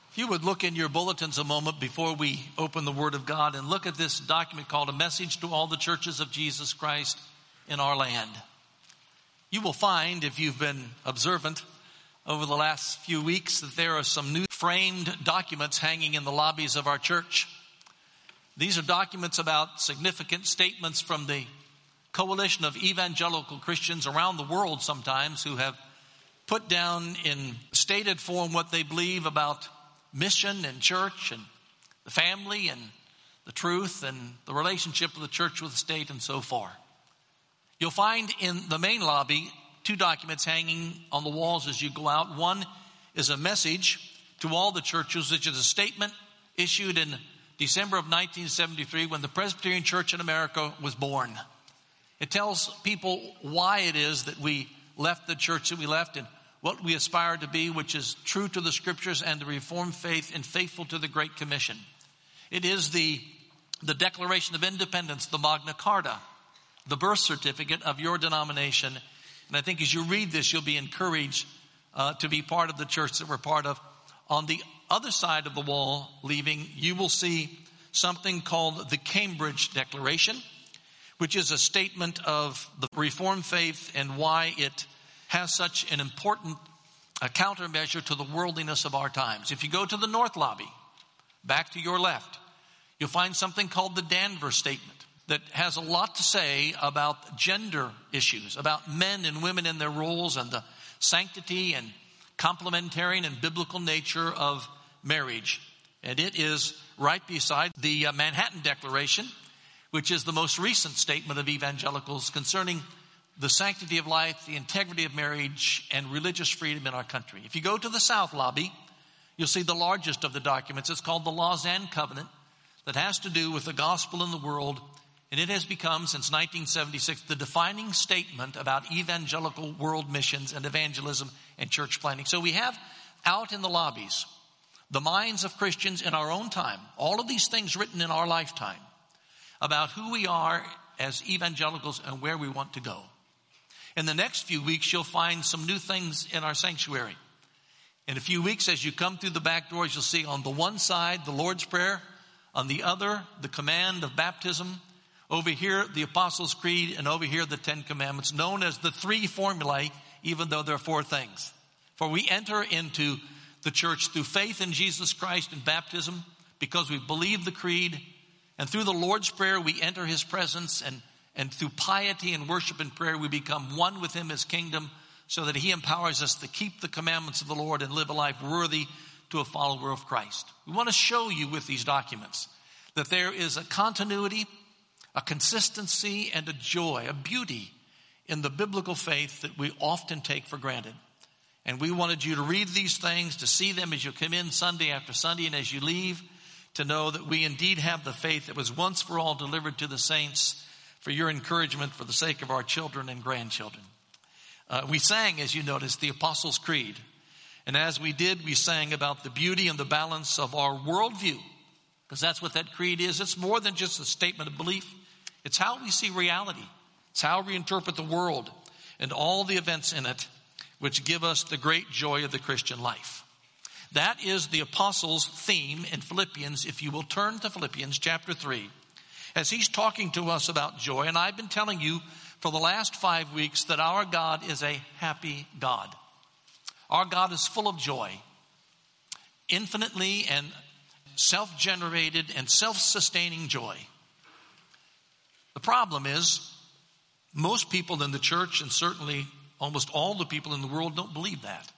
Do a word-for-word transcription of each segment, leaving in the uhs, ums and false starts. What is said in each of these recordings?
If you would look in your bulletins a moment before we open the Word of God and look at this document called A Message to All the Churches of Jesus Christ in Our Land. You will find, if you've been observant over the last few weeks, that there are some new framed documents hanging in the lobbies of our church. These are documents about significant statements from the coalition of evangelical Christians around the world sometimes who have put down in stated form what they believe about mission and church and the family and the truth and the relationship of the church with the state and so forth. You'll find in the main lobby two documents hanging on the walls as you go out. One is a message to all the churches, which is a statement issued in December of nineteen seventy-three when the Presbyterian Church in America was born. It tells people why it is that we left the church that we left and what we aspire to be, which is true to the Scriptures and the Reformed faith and faithful to the Great Commission. It is the, the Declaration of Independence, the Magna Carta, the birth certificate of your denomination. And I think as you read this, you'll be encouraged uh, to be part of the church that we're part of. On the other side of the wall, leaving, you will see something called the Cambridge Declaration, which is a statement of the Reformed faith and why it has such an important uh, countermeasure to the worldliness of our times. If you go to the North Lobby, back to your left, you'll find something called the Danvers Statement that has a lot to say about gender issues, about men and women in their roles and the sanctity and complementarian and biblical nature of marriage. And it is right beside the uh, Manhattan Declaration, which is the most recent statement of evangelicals concerning the sanctity of life, the integrity of marriage, and religious freedom in our country. If you go to the South Lobby, you'll see the largest of the documents. It's called the Lausanne Covenant that has to do with the gospel in the world. And it has become, since nineteen seventy-six, the defining statement about evangelical world missions and evangelism and church planting. So we have out in the lobbies the minds of Christians in our own time, all of these things written in our lifetime about who we are as evangelicals and where we want to go. In the next few weeks, you'll find some new things in our sanctuary. In a few weeks, as you come through the back doors, you'll see on the one side, the Lord's Prayer. On the other, the command of baptism. Over here, the Apostles' Creed. And over here, the Ten Commandments, known as the three formulae, even though there are four things. For we enter into the church through faith in Jesus Christ and baptism because we believe the creed. And through the Lord's Prayer, we enter his presence, and, and through piety and worship and prayer, we become one with him, his kingdom, so that he empowers us to keep the commandments of the Lord and live a life worthy to a follower of Christ. We want to show you with these documents that there is a continuity, a consistency, and a joy, a beauty in the biblical faith that we often take for granted. And we wanted you to read these things, to see them as you come in Sunday after Sunday and as you leave, to know that we indeed have the faith that was once for all delivered to the saints for your encouragement, for the sake of our children and grandchildren. Uh, we sang, as you noticed, the Apostles' Creed. And as we did, we sang about the beauty and the balance of our worldview, because that's what that creed is. It's more than just a statement of belief. It's how we see reality. It's how we interpret the world and all the events in it, which give us the great joy of the Christian life. That is the apostles' theme in Philippians. If you will turn to Philippians chapter three, as he's talking to us about joy. And I've been telling you for the last five weeks that our God is a happy God. Our God is full of joy, infinitely and self-generated and self-sustaining joy. The problem is most people in the church, and certainly almost all the people in the world, don't believe that.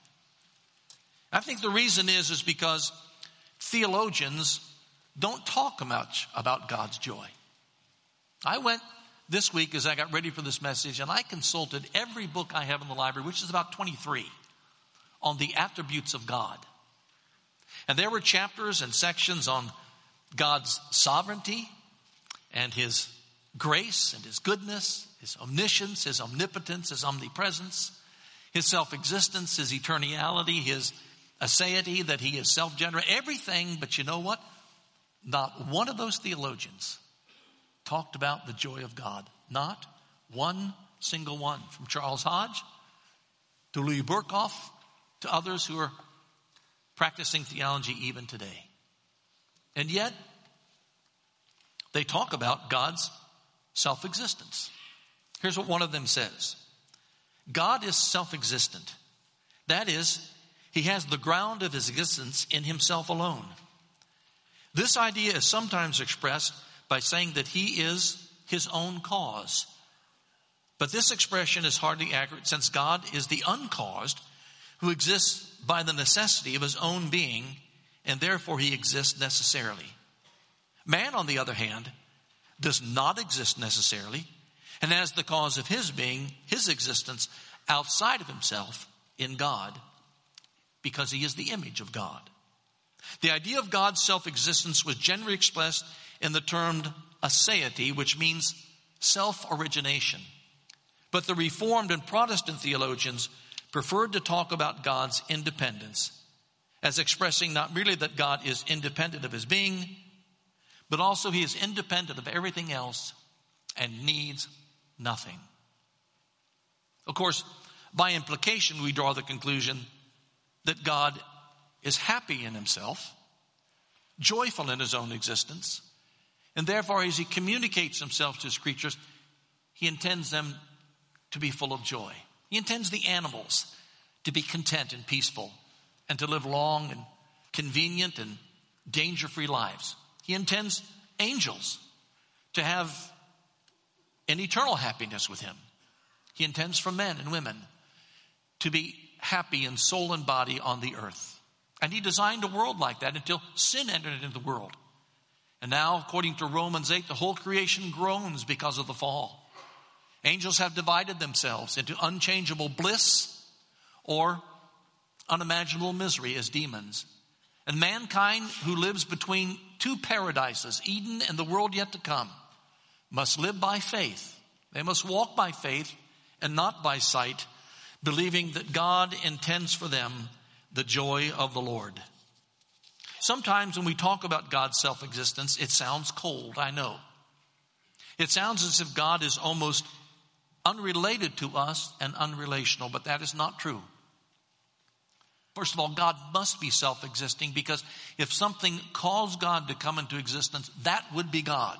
I think the reason is, is because theologians don't talk much about God's joy. I went this week as I got ready for this message, and I consulted every book I have in the library, which is about twenty-three, on the attributes of God. And there were chapters and sections on God's sovereignty and his grace and his goodness, his omniscience, his omnipotence, his omnipresence, his self-existence, his eternality, his aseity, that he is self-generated, everything. But you know what? Not one of those theologians talked about the joy of God. Not one single one. From Charles Hodge to Louis Burkhoff to others who are practicing theology even today. And yet, they talk about God's self-existence. Here's what one of them says. God is self-existent. That is, he has the ground of his existence in himself alone. This idea is sometimes expressed by saying that he is his own cause. But this expression is hardly accurate, since God is the uncaused who exists by the necessity of his own being, and therefore he exists necessarily. Man, on the other hand, does not exist necessarily, and has the cause of his being, his existence, outside of himself in God, because he is the image of God. The idea of God's self-existence was generally expressed in the term aseity, which means self-origination. But the Reformed and Protestant theologians preferred to talk about God's independence as expressing not merely that God is independent of his being, but also he is independent of everything else and needs nothing. Of course, by implication, we draw the conclusion that God is happy in himself, joyful in his own existence, and therefore as he communicates himself to his creatures, he intends them to be full of joy. He intends the animals to be content and peaceful and to live long and convenient and danger-free lives. He intends angels to have an eternal happiness with him. He intends for men and women to be happy in soul and body on the earth. And he designed a world like that until sin entered into the world. And now, according to Romans eight, the whole creation groans because of the fall. Angels have divided themselves into unchangeable bliss or unimaginable misery as demons. And mankind, who lives between two paradises, Eden and the world yet to come, must live by faith. They must walk by faith and not by sight, believing that God intends for them the joy of the Lord. Sometimes when we talk about God's self-existence, it sounds cold, I know. It sounds as if God is almost unrelated to us and unrelational, but that is not true. First of all, God must be self-existing, because if something caused God to come into existence, that would be God.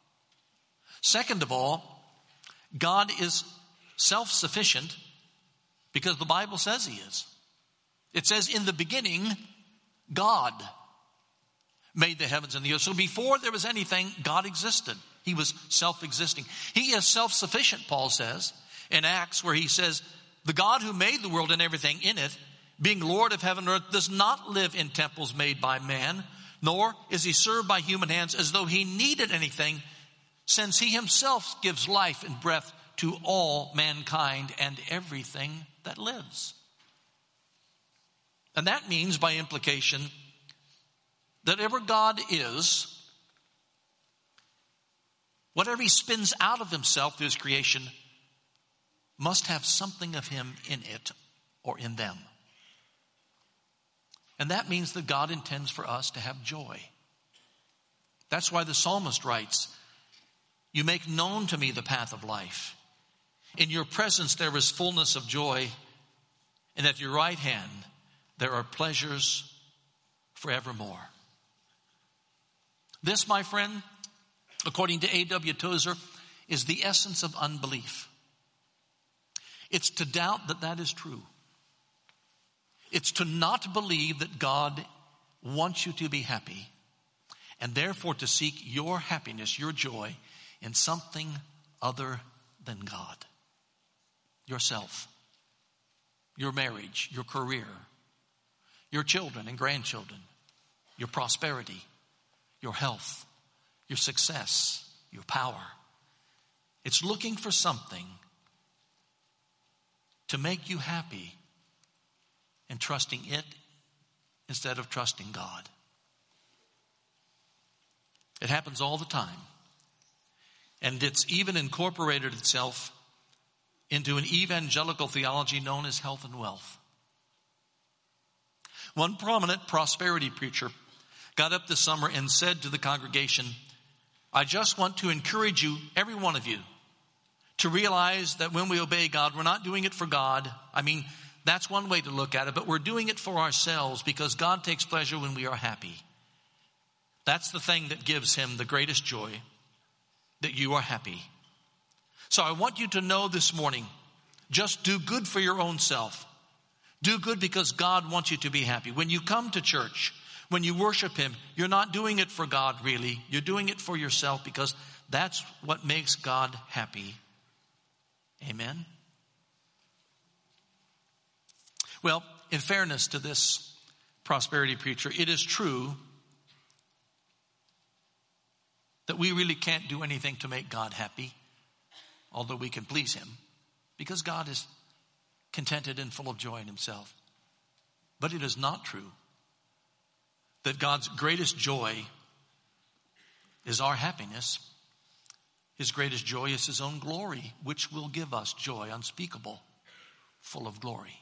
Second of all, God is self-sufficient because the Bible says he is. It says, in the beginning, God made the heavens and the earth. So before there was anything, God existed. He was self-existing. He is self-sufficient, Paul says, in Acts, where he says, the God who made the world and everything in it, being Lord of heaven and earth, does not live in temples made by man, nor is he served by human hands as though he needed anything, since he himself gives life and breath to all mankind and everything that lives. And that means, by implication, that whatever God is, whatever he spins out of himself through his creation, must have something of him in it or in them. And that means that God intends for us to have joy. That's why the psalmist writes, you make known to me the path of life. In your presence there is fullness of joy, and at your right hand there are pleasures forevermore. This, my friend, according to A W Tozer, is the essence of unbelief. It's to doubt that that is true. It's to not believe that God wants you to be happy, and therefore to seek your happiness, your joy, in something other than God. Yourself, your marriage, your career, your children and grandchildren, your prosperity, your health, your success, your power. It's looking for something to make you happy and trusting it instead of trusting God. It happens all the time. And it's even incorporated itself into an evangelical theology known as health and wealth. One prominent prosperity preacher got up this summer and said to the congregation, I just want to encourage you, every one of you, to realize that when we obey God, we're not doing it for God. I mean, That's one way to look at it, but we're doing it for ourselves because God takes pleasure when we are happy. That's the thing that gives him the greatest joy, that you are happy. So I want you to know this morning, just do good for your own self. Do good because God wants you to be happy. When you come to church, when you worship him, you're not doing it for God really. You're doing it for yourself because that's what makes God happy. Amen. Well, in fairness to this prosperity preacher, it is true that we really can't do anything to make God happy, although we can please him, because God is contented and full of joy in himself. But it is not true that God's greatest joy is our happiness. His greatest joy is his own glory, which will give us joy unspeakable, full of glory.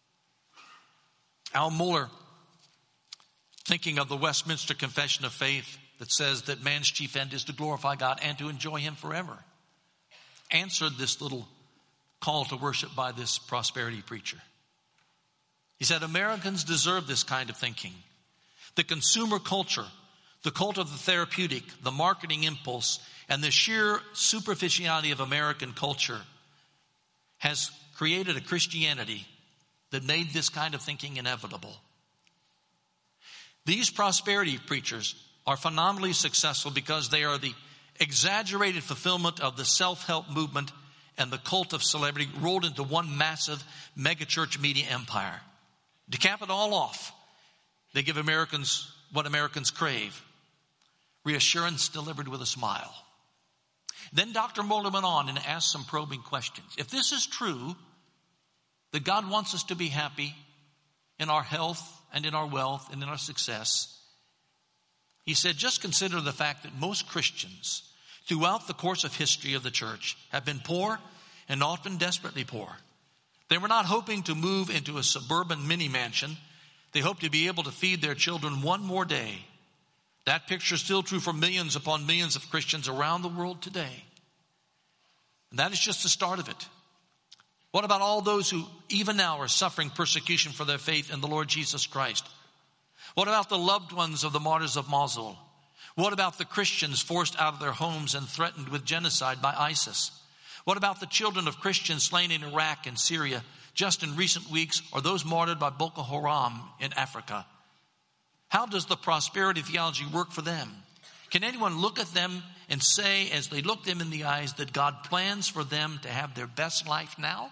Al Mohler, thinking of the Westminster Confession of Faith that says that man's chief end is to glorify God and to enjoy him forever, answered this little call to worship by this prosperity preacher. He said, Americans deserve this kind of thinking. The consumer culture, the cult of the therapeutic, the marketing impulse, and the sheer superficiality of American culture has created a Christianity that made this kind of thinking inevitable. These prosperity preachers are phenomenally successful because they are the exaggerated fulfillment of the self-help movement and the cult of celebrity rolled into one massive megachurch media empire. To cap it all off, they give Americans what Americans crave: reassurance delivered with a smile. Then Doctor Mohler went on and asked some probing questions. If this is true, that God wants us to be happy in our health and in our wealth and in our success, he said, just consider the fact that most Christians throughout the course of history of the church have been poor and often desperately poor. They were not hoping to move into a suburban mini mansion. They hoped to be able to feed their children one more day. That picture is still true for millions upon millions of Christians around the world today. And that is just the start of it. What about all those who even now are suffering persecution for their faith in the Lord Jesus Christ? What about the loved ones of the martyrs of Mosul? What about the Christians forced out of their homes and threatened with genocide by ISIS? What about the children of Christians slain in Iraq and Syria just in recent weeks, or those martyred by Boko Haram in Africa? How does the prosperity theology work for them? Can anyone look at them and say, as they look them in the eyes, that God plans for them to have their best life now?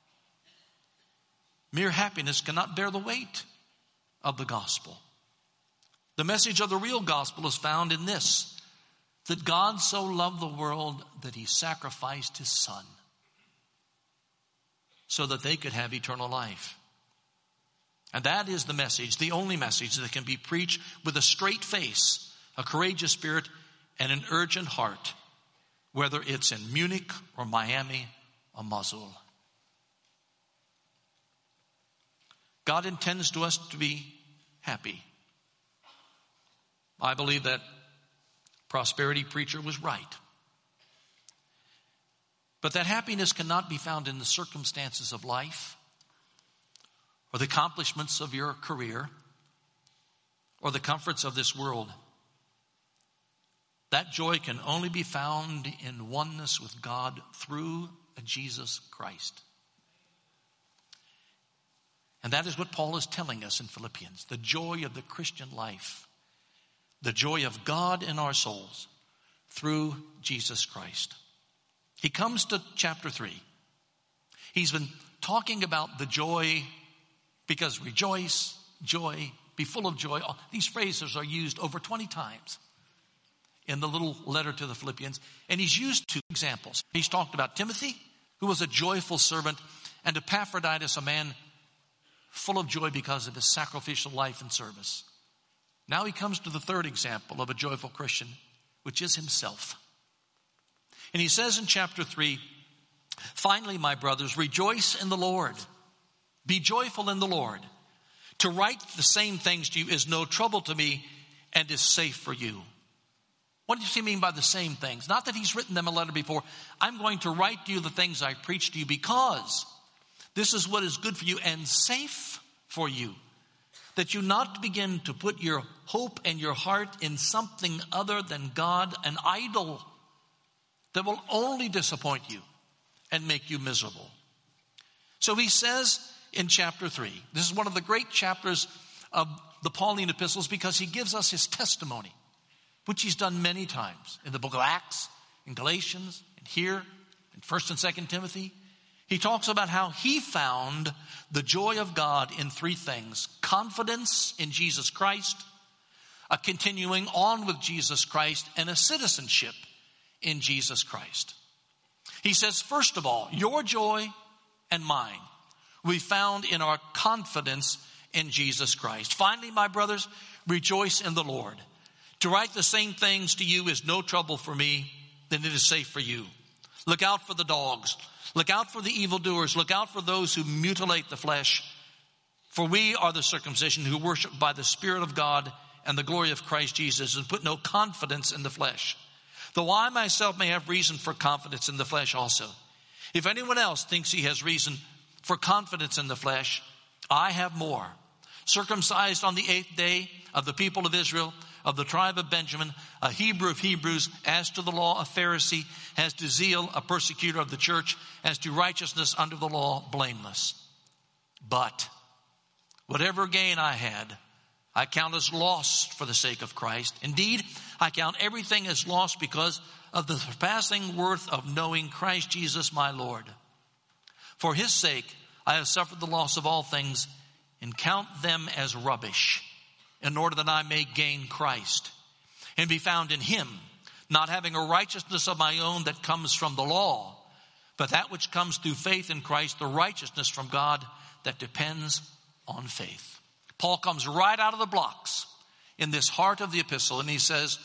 Mere happiness cannot bear the weight of the gospel. The message of the real gospel is found in this, that God so loved the world that he sacrificed his son so that they could have eternal life. And that is the message, the only message that can be preached with a straight face, a courageous spirit, and an urgent heart, whether it's in Munich or Miami or Mosul. God intends to us to be happy. I believe that prosperity preacher was right. But that happiness cannot be found in the circumstances of life, or the accomplishments of your career, or the comforts of this world. That joy can only be found in oneness with God through Jesus Christ. And that is what Paul is telling us in Philippians, the joy of the Christian life, the joy of God in our souls through Jesus Christ. He comes to chapter three. He's been talking about the joy, because rejoice, joy, be full of joy. These phrases are used over twenty times in the little letter to the Philippians. And he's used two examples. He's talked about Timothy, who was a joyful servant, and Epaphroditus, a man full of joy because of his sacrificial life and service. Now he comes to the third example of a joyful Christian, which is himself. And he says in chapter three, finally, my brothers, rejoice in the Lord. Be joyful in the Lord. To write the same things to you is no trouble to me and is safe for you. What does he mean by the same things? Not that he's written them a letter before. I'm going to write to you the things I preach to you because This is what is good for you and safe for you, that you not begin to put your hope and your heart in something other than God, an idol that will only disappoint you and make you miserable. So he says in chapter three, this is one of the great chapters of the Pauline epistles because he gives us his testimony, which he's done many times in the book of Acts, in Galatians, and here, in First and Second Timothy. He talks about how he found the joy of God in three things: confidence in Jesus Christ, a continuing on with Jesus Christ, and a citizenship in Jesus Christ. He says, first of all, your joy and mine we found in our confidence in Jesus Christ. Finally, my brothers, rejoice in the Lord. To write the same things to you is no trouble for me, then it is safe for you. Look out for the dogs. Look out for the evildoers. Look out for those who mutilate the flesh. For we are the circumcision who worship by the Spirit of God and the glory of Christ Jesus, and put no confidence in the flesh. Though I myself may have reason for confidence in the flesh also. If anyone else thinks he has reason for confidence in the flesh, I have more. Circumcised on the eighth day, of the people of Israel, of the tribe of Benjamin, a Hebrew of Hebrews, as to the law a Pharisee, as to zeal a persecutor of the church, as to righteousness under the law blameless. But whatever gain I had, I count as lost for the sake of Christ. Indeed, I count everything as lost because of the surpassing worth of knowing Christ Jesus my Lord. For his sake I have suffered the loss of all things, and count them as rubbish, in order that I may gain Christ, and be found in him, not having a righteousness of my own that comes from the law, but that which comes through faith in Christ, the righteousness from God that depends on faith. Paul comes right out of the blocks in this heart of the epistle, and he says,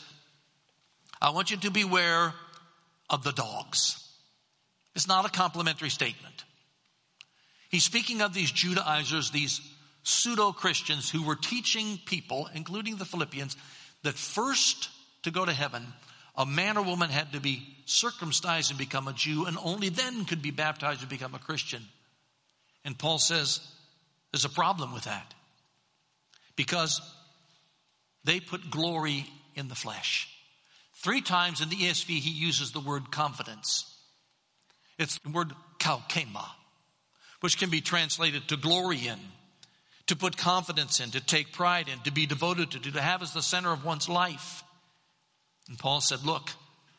I want you to beware of the dogs. It's not a complimentary statement. He's speaking of these Judaizers, these pseudo-Christians who were teaching people, including the Philippians, that first to go to heaven, a man or woman had to be circumcised and become a Jew, and only then could be baptized and become a Christian. And Paul says there's a problem with that, because they put glory in the flesh. Three times in the E S V he uses the word confidence. It's the word kalkema, which can be translated to glory in, to put confidence in, to take pride in, to be devoted to, to have as the center of one's life. And Paul said, look,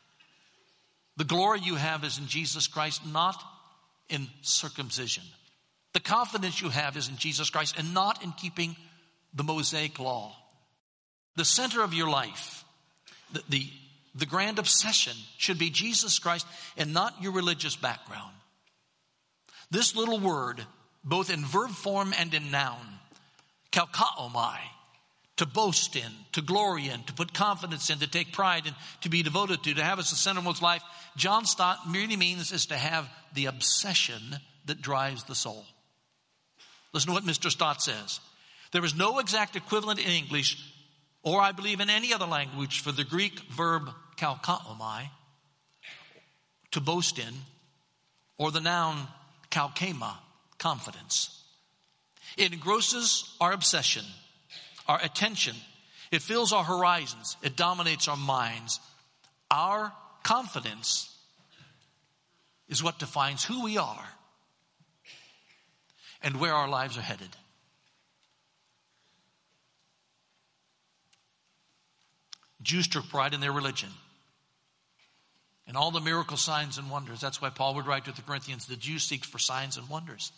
the glory you have is in Jesus Christ, not in circumcision. The confidence you have is in Jesus Christ and not in keeping the Mosaic law. The center of your life, the, the, the grand obsession should be Jesus Christ and not your religious background. This little word, both in verb form and in noun, kalkaomai, to boast in, to glory in, to put confidence in, to take pride in, to be devoted to, to have as the center of one's life, John Stott merely means is to have the obsession that drives the soul. Listen to what Mister Stott says. There is no exact equivalent in English, or I believe in any other language, for the Greek verb kalkaomai, to boast in, or the noun kalkema, confidence. It engrosses our obsession, our attention. It fills our horizons. It dominates our minds. Our confidence is what defines who we are and where our lives are headed. Jews took pride in their religion and all the miracle signs and wonders. That's why Paul would write to the Corinthians, the Jews seek for signs and wonders.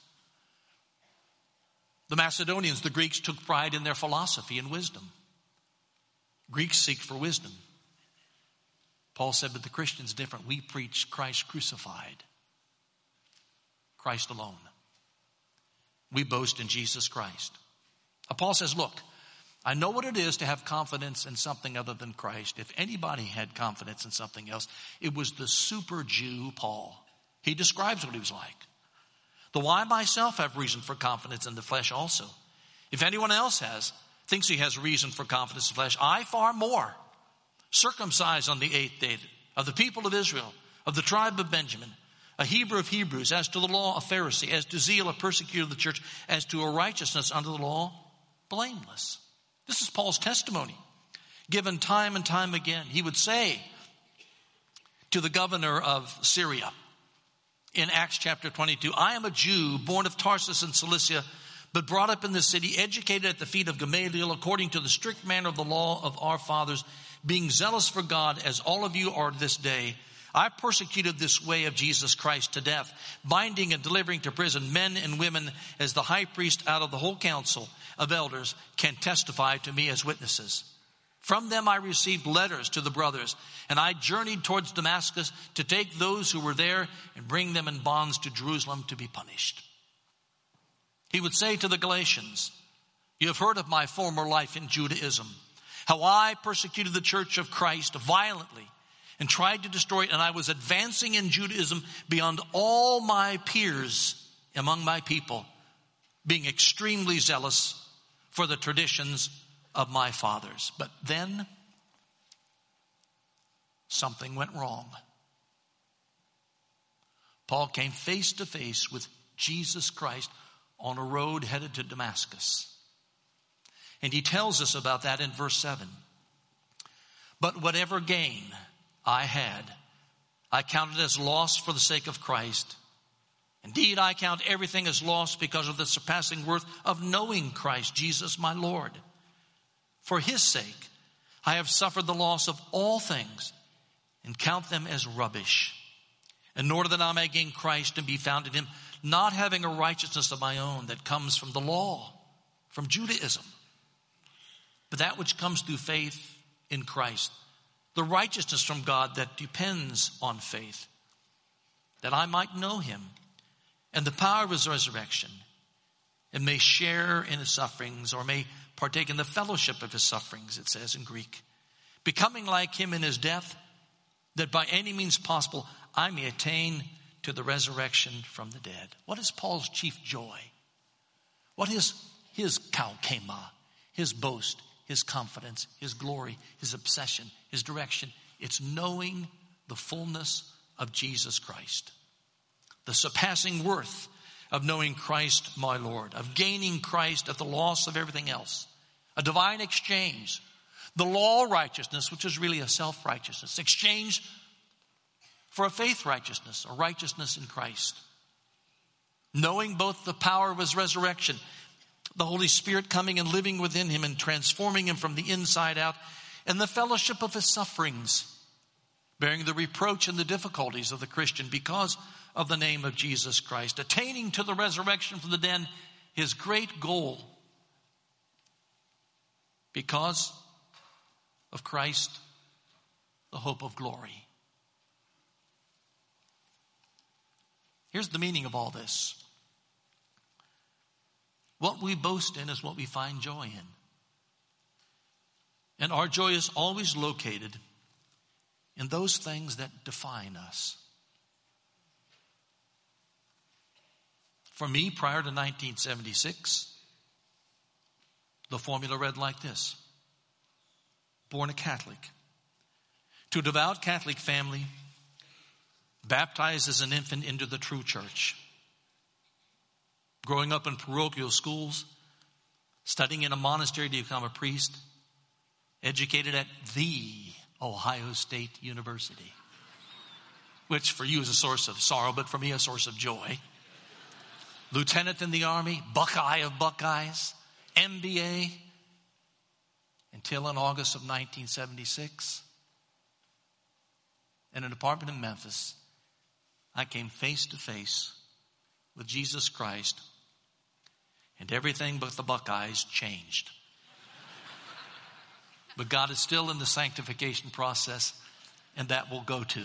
The Macedonians, the Greeks, took pride in their philosophy and wisdom. Greeks seek for wisdom. Paul said, but the Christians different. We preach Christ crucified, Christ alone. We boast in Jesus Christ. Paul says, look, I know what it is to have confidence in something other than Christ. If anybody had confidence in something else, it was the super Jew, Paul. He describes what he was like. Though I myself have reason for confidence in the flesh also. If anyone else has, thinks he has reason for confidence in the flesh, I far more. Circumcised on the eighth day, of the people of Israel, of the tribe of Benjamin, a Hebrew of Hebrews, as to the law, a Pharisee, as to zeal, a persecutor of the church, as to a righteousness under the law, blameless. This is Paul's testimony, given time and time again. He would say to the governor of Syria in Acts chapter twenty-two, I am a Jew, born of Tarsus in Cilicia, but brought up in the city, educated at the feet of Gamaliel, according to the strict manner of the law of our fathers, being zealous for God, as all of you are this day. I persecuted this way of Jesus Christ to death, binding and delivering to prison men and women, as the high priest out of the whole council of elders can testify to me as witnesses. From them I received letters to the brothers, and I journeyed towards Damascus to take those who were there and bring them in bonds to Jerusalem to be punished. He would say to the Galatians, you have heard of my former life in Judaism, how I persecuted the church of Christ violently and tried to destroy it, and I was advancing in Judaism beyond all my peers among my people, being extremely zealous for the traditions of my fathers. But then something went wrong. Paul came face to face with Jesus Christ on a road headed to Damascus. And he tells us about that in verse seven. But whatever gain I had, I counted as loss for the sake of Christ. Indeed, I count everything as loss because of the surpassing worth of knowing Christ Jesus my Lord. For his sake, I have suffered the loss of all things and count them as rubbish, in order that I may gain Christ and be found in him, not having a righteousness of my own that comes from the law, from Judaism, but that which comes through faith in Christ, the righteousness from God that depends on faith, that I might know him and the power of his resurrection, and may share in his sufferings, or may partake in the fellowship of his sufferings, it says in Greek, becoming like him in his death, that by any means possible I may attain to the resurrection from the dead. What is Paul's chief joy? What is his kalkema, his boast, his confidence, his glory, his obsession, his direction? It's knowing the fullness of Jesus Christ, the surpassing worth of knowing Christ my Lord, of gaining Christ at the loss of everything else, a divine exchange, the law righteousness, which is really a self-righteousness, exchange for a faith righteousness, a righteousness in Christ. Knowing both the power of his resurrection, the Holy Spirit coming and living within him and transforming him from the inside out, and the fellowship of his sufferings, bearing the reproach and the difficulties of the Christian because of the name of Jesus Christ, attaining to the resurrection from the dead, his great goal, because of Christ, the hope of glory. Here's the meaning of all this. What we boast in is what we find joy in. And our joy is always located in those things that define us. For me, prior to nineteen seventy-six, the formula read like this. Born a Catholic, to a devout Catholic family, baptized as an infant into the true church, growing up in parochial schools, studying in a monastery to become a priest, educated at the Ohio State University, which for you is a source of sorrow, but for me a source of joy. Lieutenant in the Army, Buckeye of Buckeyes, M B A, until in August of nineteen seventy-six, in an apartment in Memphis, I came face to face with Jesus Christ, and everything but the Buckeyes changed. But God is still in the sanctification process, and that will go too.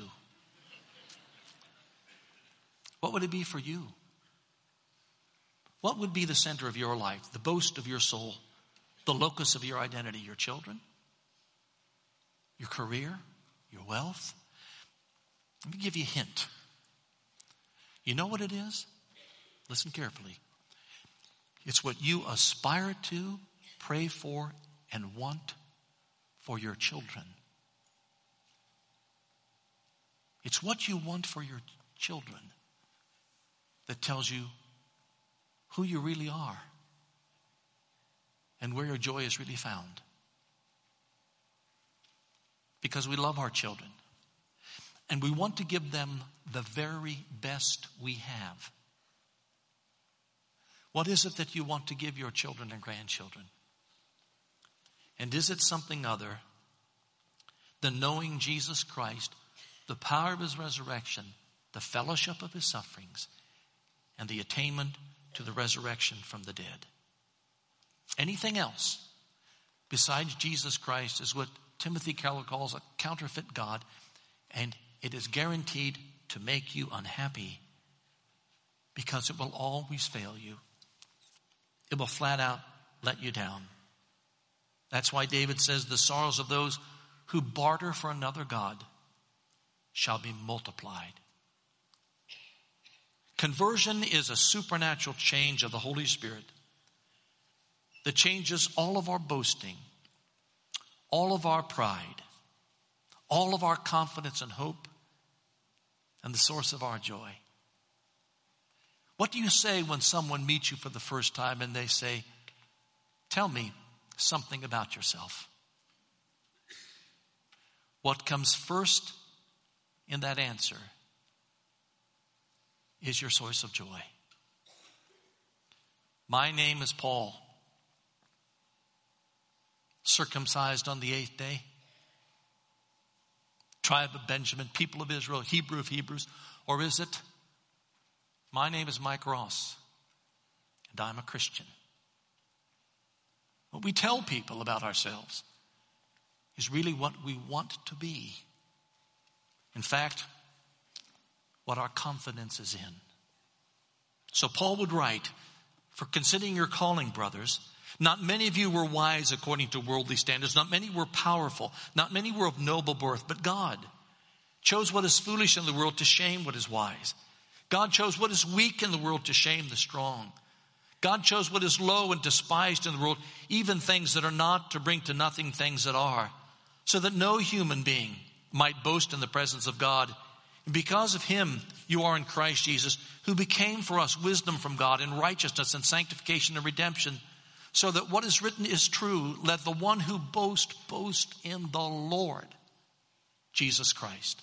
What would it be for you? What would be the center of your life, the boast of your soul, the locus of your identity? Your children? Your career? Your wealth? Let me give you a hint. You know what it is? Listen carefully. It's what you aspire to, pray for, and want for your children. It's what you want for your children. that tells you who you really are and where your joy is really found. Because we love our children and we want to give them the very best we have. What is it that you want to give your children and grandchildren? And is it something other than knowing Jesus Christ, the power of his resurrection, the fellowship of his sufferings, and the attainment to the resurrection from the dead? Anything else besides Jesus Christ is what Timothy Keller calls a counterfeit God, and it is guaranteed to make you unhappy because it will always fail you. It will flat out let you down. That's why David says the sorrows of those who barter for another God shall be multiplied. Conversion is a supernatural change of the Holy Spirit that changes all of our boasting, all of our pride, all of our confidence and hope, and the source of our joy. What do you say when someone meets you for the first time and they say, "Tell me something about yourself"? What comes first in that answer is your source of joy. My name is Paul, circumcised on the eighth day, tribe of Benjamin, people of Israel, Hebrew of Hebrews. Or is it, my name is Mike Ross, and I'm a Christian? What we tell people about ourselves is really what we want to be. In fact, what our confidence is in. So Paul would write, "For considering your calling, brothers, not many of you were wise according to worldly standards. Not many were powerful. Not many were of noble birth. But God chose what is foolish in the world to shame what is wise. God chose what is weak in the world to shame the strong. God chose what is low and despised in the world, even things that are not, to bring to nothing things that are, so that no human being might boast in the presence of God. And because of him, you are in Christ Jesus, who became for us wisdom from God and righteousness and sanctification and redemption, so that what is written is true. Let the one who boasts, boast in the Lord, Jesus Christ.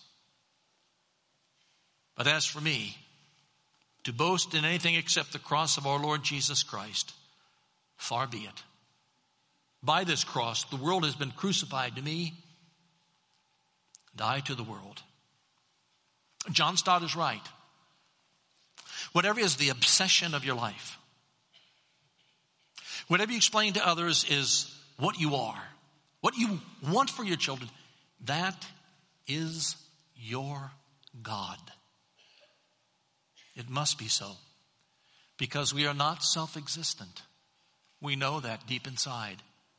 But as for me, to boast in anything except the cross of our Lord Jesus Christ, far be it. By this cross, the world has been crucified to me, and I to the world." John Stott is right. Whatever is the obsession of your life, whatever you explain to others is what you are, what you want for your children, that is your God. It must be so, because we are not self-existent. We know that deep inside.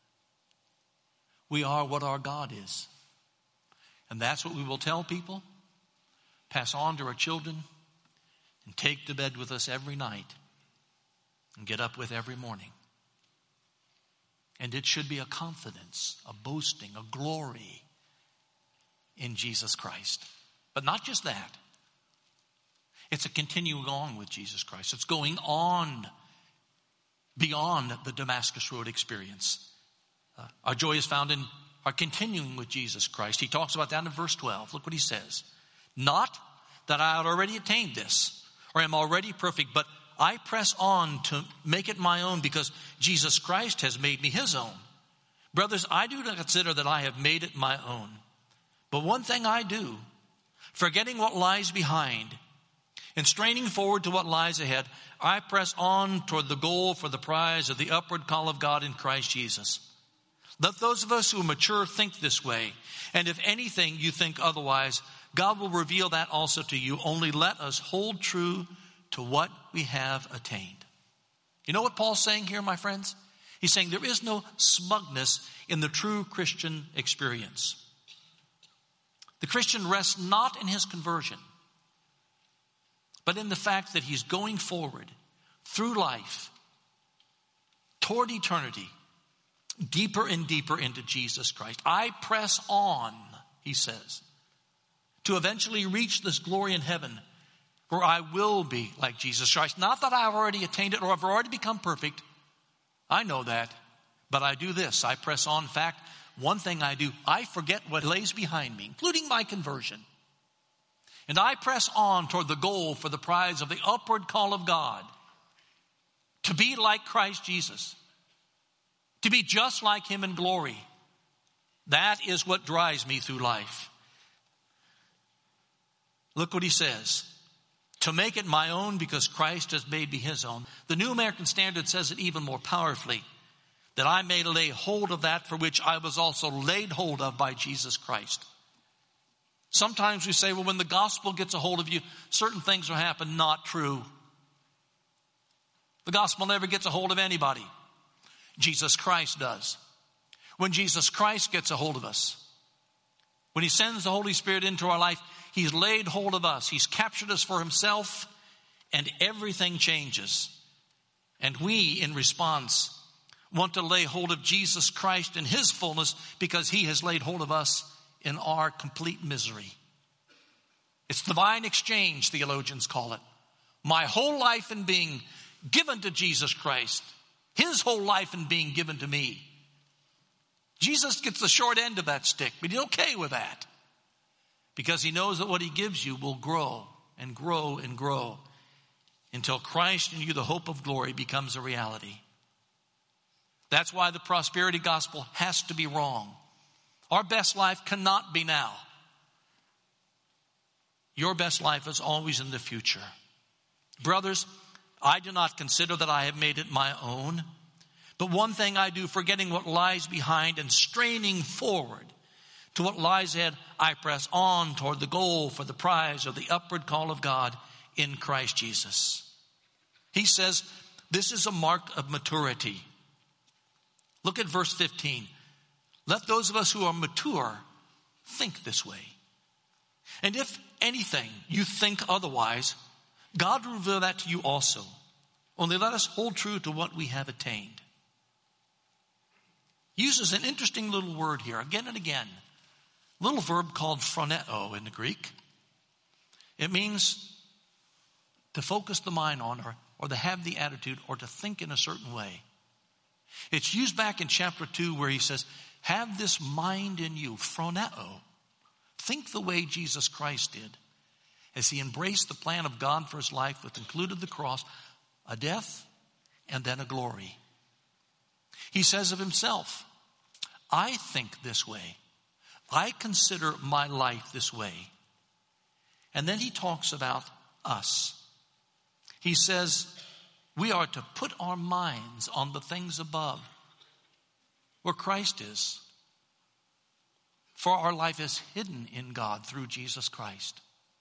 We are what our God is. And that's what we will tell people, pass on to our children, and take to bed with us every night and get up with every morning. And it should be a confidence, a boasting, a glory in Jesus Christ. But not just that. It's a continuing on with Jesus Christ. It's going on beyond the Damascus Road experience. Uh, our joy is found in our continuing with Jesus Christ. He talks about that in verse twelve. Look what he says. "Not that I had already attained this or am already perfect, but I press on to make it my own because Jesus Christ has made me his own. Brothers, I do not consider that I have made it my own. But one thing I do, forgetting what lies behind and straining forward to what lies ahead, I press on toward the goal for the prize of the upward call of God in Christ Jesus. Let those of us who are mature think this way. And if anything you think otherwise, God will reveal that also to you. Only let us hold true to what we have attained." You know what Paul's saying here, my friends? He's saying there is no smugness in the true Christian experience. The Christian rests not in his conversion, but in the fact that he's going forward through life toward eternity, deeper and deeper into Jesus Christ. I press on, he says, to eventually reach this glory in heaven For I will be like Jesus Christ. Not that I've already attained it or I've already become perfect. I know that. But I do this. I press on. In fact, one thing I do, I forget what lays behind me, including my conversion. And I press on toward the goal for the prize of the upward call of God. To be like Christ Jesus. To be just like him in glory. That is what drives me through life. Look what he says. To make it my own because Christ has made me his own. The New American Standard says it even more powerfully. That I may lay hold of that for which I was also laid hold of by Jesus Christ. Sometimes we say, well, when the gospel gets a hold of you, certain things will happen. Not true. The gospel never gets a hold of anybody. Jesus Christ does. When Jesus Christ gets a hold of us, when he sends the Holy Spirit into our life, he's laid hold of us. He's captured us for himself, and everything changes. And we, in response, want to lay hold of Jesus Christ in his fullness because he has laid hold of us in our complete misery. It's divine exchange, theologians call it. My whole life in being given to Jesus Christ. His whole life in being given to me. Jesus gets the short end of that stick, but he's okay with that. Because he knows that what he gives you will grow and grow and grow until Christ in you, the hope of glory, becomes a reality. That's why the prosperity gospel has to be wrong. Our best life cannot be now. Your best life is always in the future. Brothers, I do not consider that I have made it my own. But one thing I do, forgetting what lies behind and straining forward to what lies ahead, I press on toward the goal for the prize of the upward call of God in Christ Jesus. He says, this is a mark of maturity. Look at verse fifteen. Let those of us who are mature think this way. And if anything you think otherwise, God will reveal that to you also. Only let us hold true to what we have attained. He uses an interesting little word here again and again. A little verb called phroneo in the Greek. It means to focus the mind on or, or to have the attitude or to think in a certain way. It's used back in chapter two where he says, have this mind in you, phroneo. Think the way Jesus Christ did as he embraced the plan of God for his life, which included the cross, a death, and then a glory. He says of himself, I think this way. I consider my life this way. And then he talks about us. He says, we are to put our minds on the things above, where Christ is. For our life is hidden in God through Jesus Christ.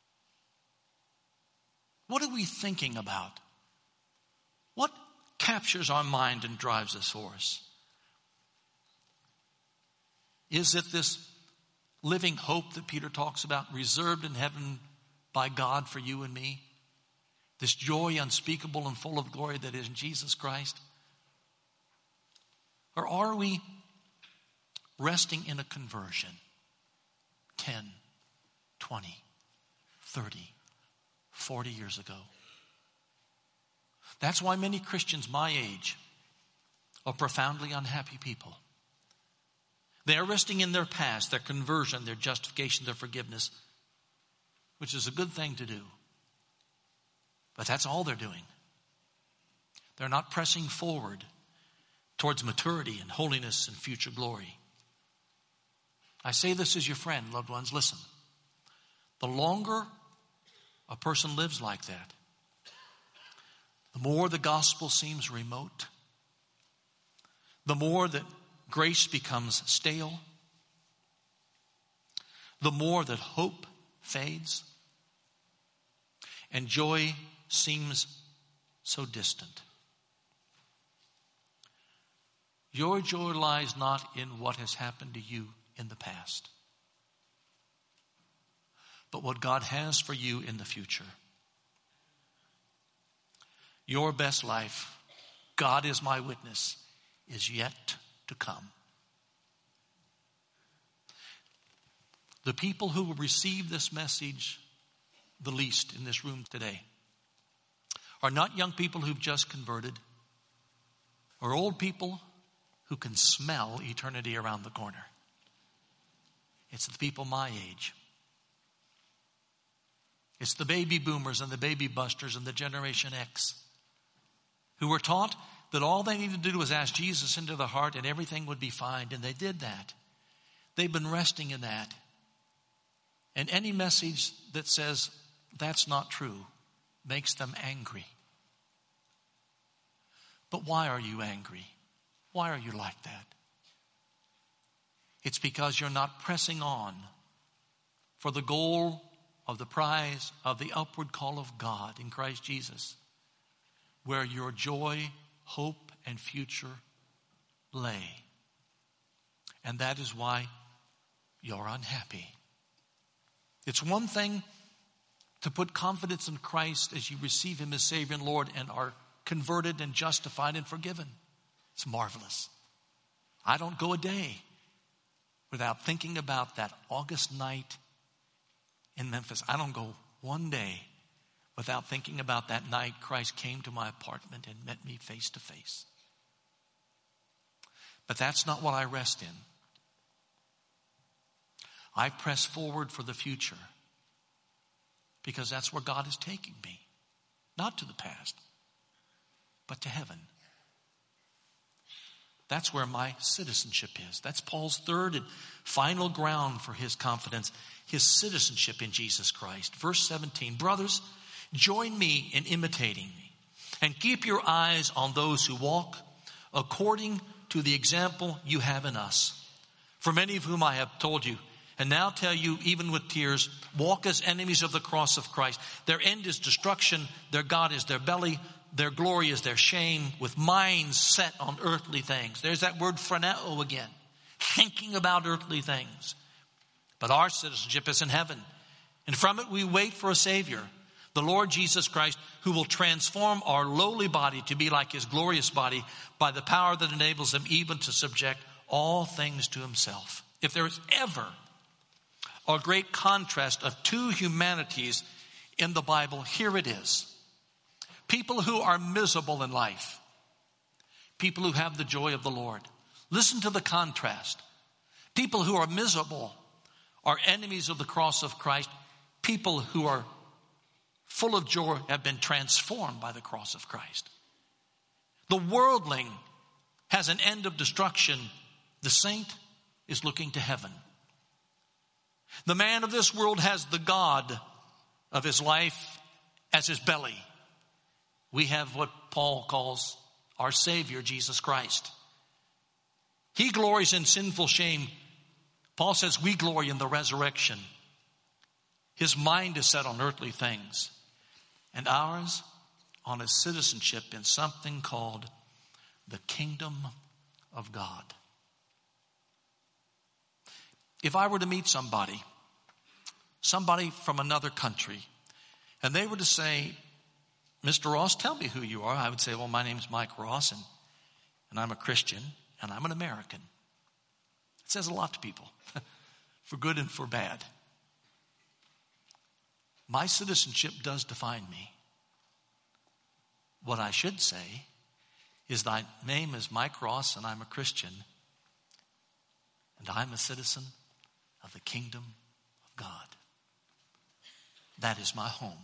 What are we thinking about? What captures our mind and drives us forth? Is it this living hope that Peter talks about, reserved in heaven by God for you and me? This joy unspeakable and full of glory that is in Jesus Christ? Or are we resting in a conversion ten, twenty, thirty, forty years ago? That's why many Christians my age are profoundly unhappy people. They are resting in their past, their conversion, their justification, their forgiveness, which is a good thing to do. But that's all they're doing. They're not pressing forward towards maturity and holiness and future glory. I say this as your friend, loved ones, listen. The longer a person lives like that, the more the gospel seems remote, the more that grace becomes stale, the more that hope fades, and joy seems so distant. Your joy lies not in what has happened to you in the past, but what God has for you in the future. Your best life, God is my witness, is yet to come. The people who will receive this message the least in this room today are not young people who've just converted or old people who can smell eternity around the corner. It's the people my age. It's the baby boomers and the baby busters and the Generation X who were taught that all they needed to do was ask Jesus into their heart and everything would be fine. And they did that. They've been resting in that. And any message that says that's not true makes them angry. But why are you angry? Why are you like that? It's because you're not pressing on for the goal of the prize of the upward call of God in Christ Jesus, where your joy, hope, and future lay. And that is why you're unhappy. It's one thing to put confidence in Christ as you receive Him as Savior and Lord and are converted and justified and forgiven. It's marvelous. I don't go a day without thinking about that August night in Memphis. I don't go one day without thinking about that night Christ came to my apartment and met me face to face. But that's not what I rest in. I press forward for the future because that's where God is taking me. Not to the past, but to heaven. That's where my citizenship is. That's Paul's third and final ground for his confidence, his citizenship in Jesus Christ. Verse seventeen, brothers, join me in imitating me and keep your eyes on those who walk according to the example you have in us. For many of whom I have told you, and now tell you even with tears, walk as enemies of the cross of Christ. Their end is destruction, their God is their belly, their glory is their shame, with minds set on earthly things. There's that word phroneo again, thinking about earthly things. But our citizenship is in heaven, and from it we wait for a Savior, the Lord Jesus Christ, who will transform our lowly body to be like His glorious body by the power that enables Him even to subject all things to Himself. If there is ever a great contrast of two humanities in the Bible, here it is. People who are miserable in life. People who have the joy of the Lord. Listen to the contrast. People who are miserable are enemies of the cross of Christ. People who are full of joy have been transformed by the cross of Christ. The worldling has an end of destruction. The saint is looking to heaven. The man of this world has the God of his life as his belly. We have what Paul calls our Savior, Jesus Christ. He glories in sinful shame. Paul says we glory in the resurrection. His mind is set on earthly things, and ours on his citizenship in something called the kingdom of God. If I were to meet somebody, somebody from another country, and they were to say, Mister Ross, tell me who you are. I would say, well, my name's Mike Ross, and, and I'm a Christian, and I'm an American. It says a lot to people, for good and for bad. My citizenship does define me. What I should say is, thy name is Mike Ross, and I'm a Christian, and I'm a citizen of the kingdom of God. That is my home.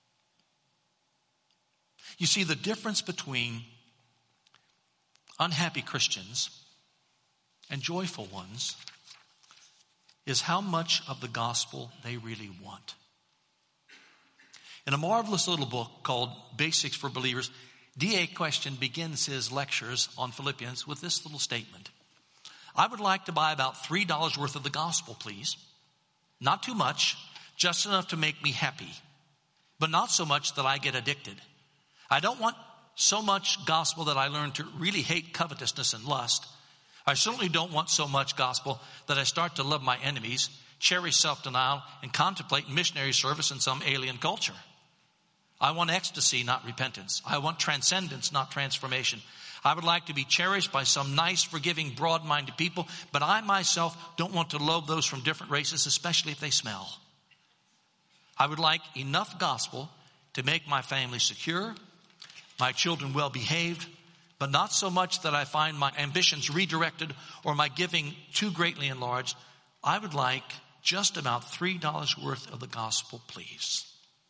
You see, the difference between unhappy Christians and joyful ones is how much of the gospel they really want. In a marvelous little book called Basics for Believers, D A Question begins his lectures on Philippians with this little statement. I would like to buy about three dollars worth of the gospel, please. Not too much, just enough to make me happy, but not so much that I get addicted. I don't want so much gospel that I learn to really hate covetousness and lust. I certainly don't want so much gospel that I start to love my enemies, cherish self-denial, and contemplate missionary service in some alien culture. I want ecstasy, not repentance. I want transcendence, not transformation. I would like to be cherished by some nice, forgiving, broad-minded people, but I myself don't want to loathe those from different races, especially if they smell. I would like enough gospel to make my family secure, my children well behaved, but not so much that I find my ambitions redirected or my giving too greatly enlarged. I would like just about three dollars worth of the gospel, please.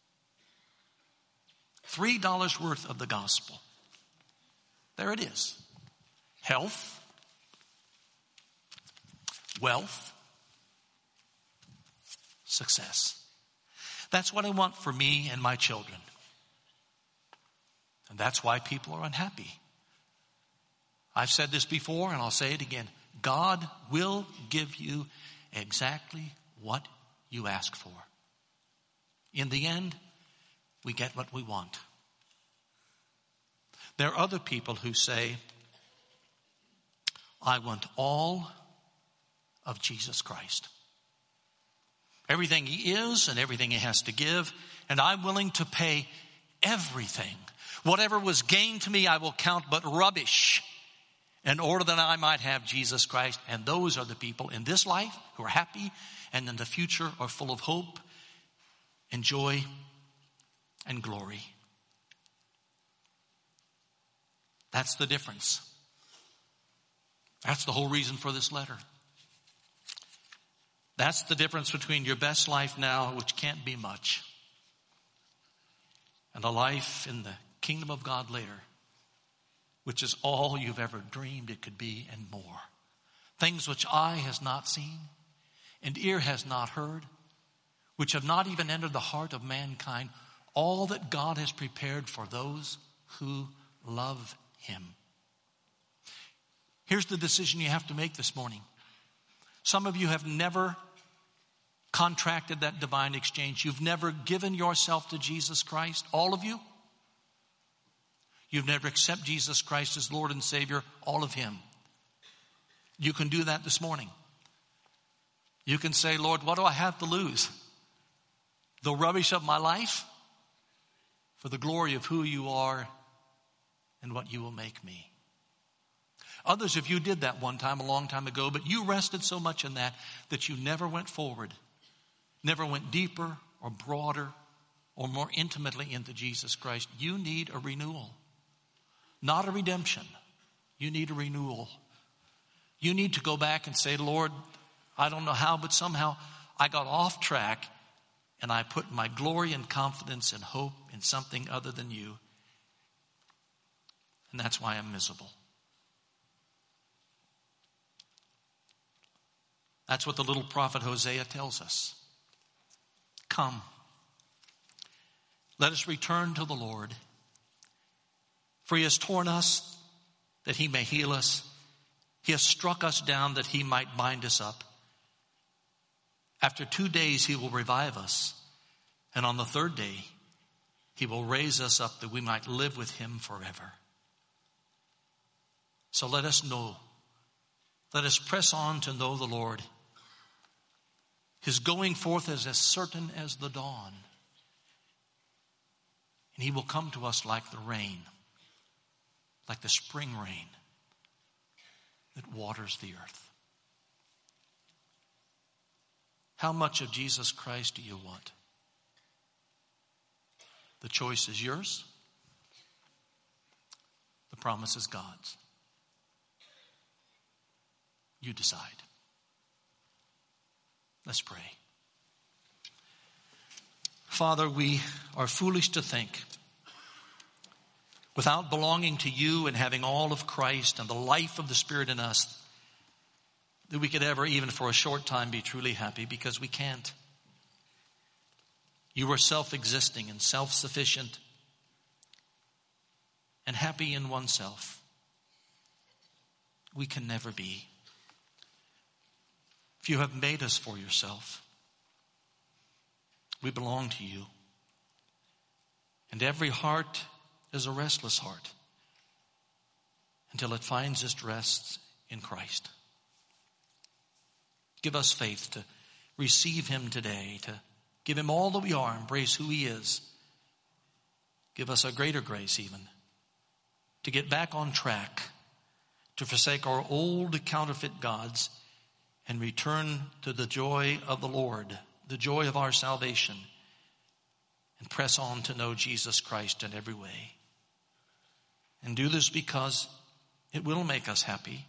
Three dollars worth of the gospel. There it is. Health, wealth, success. That's what I want for me and my children. And that's why people are unhappy. I've said this before and I'll say it again. God will give you exactly what you ask for. In the end, we get what we want. There are other people who say, I want all of Jesus Christ. Everything he is and everything he has to give, and I'm willing to pay everything. Whatever was gained to me, I will count but rubbish in order that I might have Jesus Christ. And those are the people in this life who are happy and in the future are full of hope and joy and glory. That's the difference. That's the whole reason for this letter. That's the difference between your best life now, which can't be much, and a life in the kingdom of God later, which is all you've ever dreamed it could be and more. Things which eye has not seen and ear has not heard, which have not even entered the heart of mankind, all that God has prepared for those who love him. Here's the decision you have to make this morning. Some of you have never contracted that divine exchange. You've never given yourself to Jesus Christ. All of you. You've never accepted Jesus Christ as Lord and Savior. All of him. You can do that this morning. You can say, Lord, what do I have to lose? The rubbish of my life for the glory of who you are and what you will make me. Others of you did that one time, a long time ago, but you rested so much in that that you never went forward, never went deeper or broader or more intimately into Jesus Christ. You need a renewal, not a redemption. You need a renewal. You need to go back and say, Lord, I don't know how, but somehow I got off track and I put my glory and confidence and hope in something other than you. And that's why I'm miserable. That's what the little prophet Hosea tells us. Come, let us return to the Lord. For he has torn us that he may heal us. He has struck us down that he might bind us up. After two days he will revive us. And on the third day he will raise us up that we might live with him forever. So let us know. Let us press on to know the Lord. His going forth is as certain as the dawn. And he will come to us like the rain, like the spring rain that waters the earth. How much of Jesus Christ do you want? The choice is yours. The promise is God's. You decide. Let's pray. Father, we are foolish to think, without belonging to you and having all of Christ and the life of the Spirit in us, that we could ever, even for a short time, be truly happy, because we can't. You are self-existing and self-sufficient and happy in oneself. We can never be. If you have made us for yourself, we belong to you. And every heart is a restless heart until it finds its rest in Christ. Give us faith to receive him today, to give him all that we are, embrace who he is. Give us a greater grace even to get back on track, to forsake our old counterfeit gods and return to the joy of the Lord, the joy of our salvation, and press on to know Jesus Christ in every way. And do this because it will make us happy,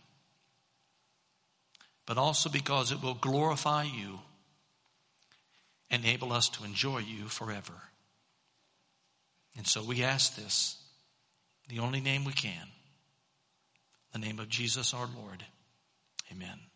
but also because it will glorify you, enable us to enjoy you forever. And so we ask this, the only name we can, the name of Jesus our Lord. Amen.